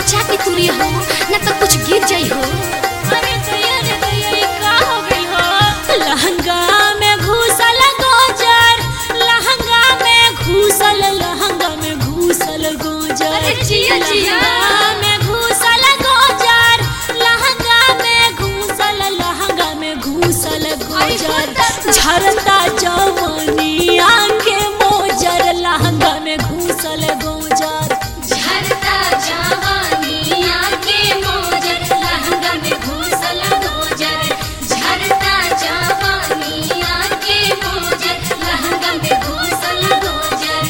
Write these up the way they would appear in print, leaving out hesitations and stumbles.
बचा के तुरी हो ना तो कुछ गिर जाई हो। अरे दैया का हो गई हो? लहंगा में घुसल गोजर, लहंगा में घुसल, लहंगा में घुसल गोजर। अरे जिया जिया लहंगा में घुसल गोजर, लहंगा में घुसल, लहंगा में घुसल गोजर। झरता जवानी आंखे मोजर, लहंगा में घुसल गोजर। झरता जवानी आंखे मोजर, लहंगा में घुसल गोजर। झरता जवानी आंखे मोजर, लहंगा में घुसल गोजर।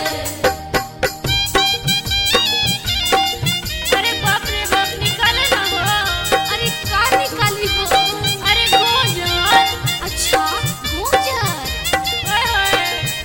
अरे बाप रे बाप, निकाले ना हो। अरे का निकाली हो? अरे गोजर। अच्छा गोजर। ओए होए।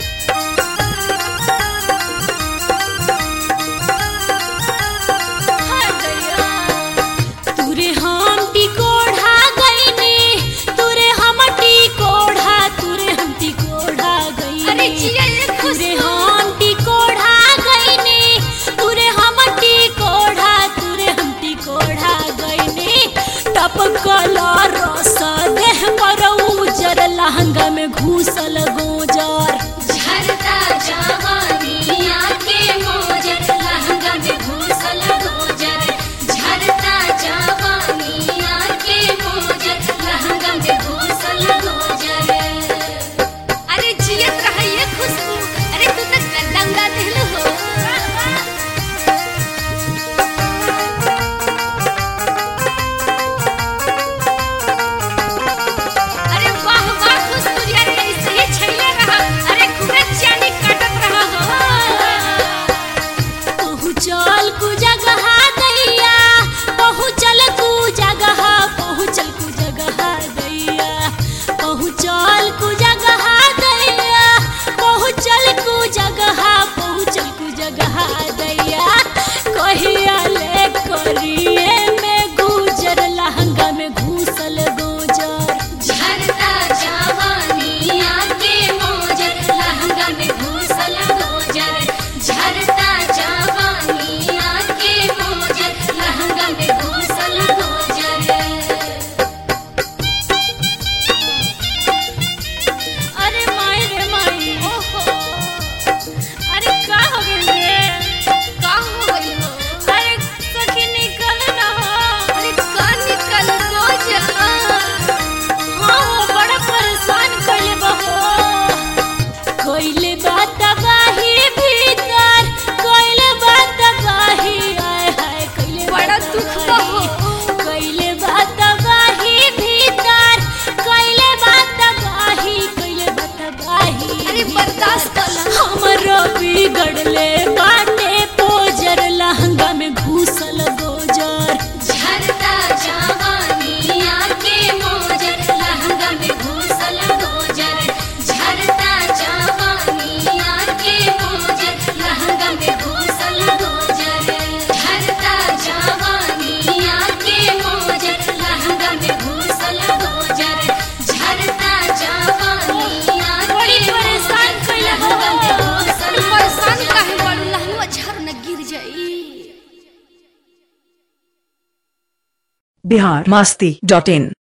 हाय दैया। तुरे हम टिकोढ़ा गईनी, तुरे हम टिकोढ़ा, तुरे हम टिकोढ़ा गईनी। अरे जिया ये तुरे खुशबू। हम टिकोढ़ा गईनी, तुरे हम टिकोढ़ा, तुरे हम टिकोढ़ा गईनी। टपकल रस देह पर उजर, लहंगा में घुसल गोजर। झरता जवानी आंखे मोजर, लहंगा में घुसल गोजर। झरता जवानी आंखे मोजर, लहंगा में घुसल गोजर। अरे जियत रहिए खुशबू। अरे तू तो गंगा दिल हो। अरे वाह वाह खुशबू यार, ऐसे ही छैले रहा। अरे खूबे चानी काटत रहा हो। पहुँचल कु जगह दैया, पहुँचल कु जगह, पहुँचल कु जगह दैया, पहुँचल कु जगह दैया, पहुँचल कु जगह, पहुँचल कु जगह दैया। कहिया ले करिए में गुजर, लहंगा में घुसल गोजर। झरता जवानी आंखे मोजर, लहंगा में घुसल गोजर। झरता जवानी आंखे मोजर, लहंगा में घुसल गोजर। अरे माई रे माई, ओहो। अरे का हो गइल रे? का हो गइल हो? अरे सखी निकल ना हो। अरे का निकल गोजर। हाँ बड़ा परेशान कइले बा हो। कइले बा तबाही भीतर, कइले बा तबाही, आय हाय कइले बा बड़ा दुख बा हो। कइले बा तबाही भीतर, कइले बा तबाही, कइले बा तबाही। अरे बर्दाश्त कर ला। हमरो बिगड़ले बाटे पोजर, लहंगा में घुसल गोजर। झरता जवानी आंखे मोजर, लहंगा में घुसल गोजर। झरता जवानी आंखे मोजर, लहंगा में घुसल गोजर। झरता जवानी आंखे मोजर, लहंगा में घुसल गोजर। झरता जवानी आंखे बड़ी परेशान कइले बा हो। लहंगा में घुसल। परेशान काहे बाड़ू? लहंगा झर न गिर जाई। बिहार मस्ती.in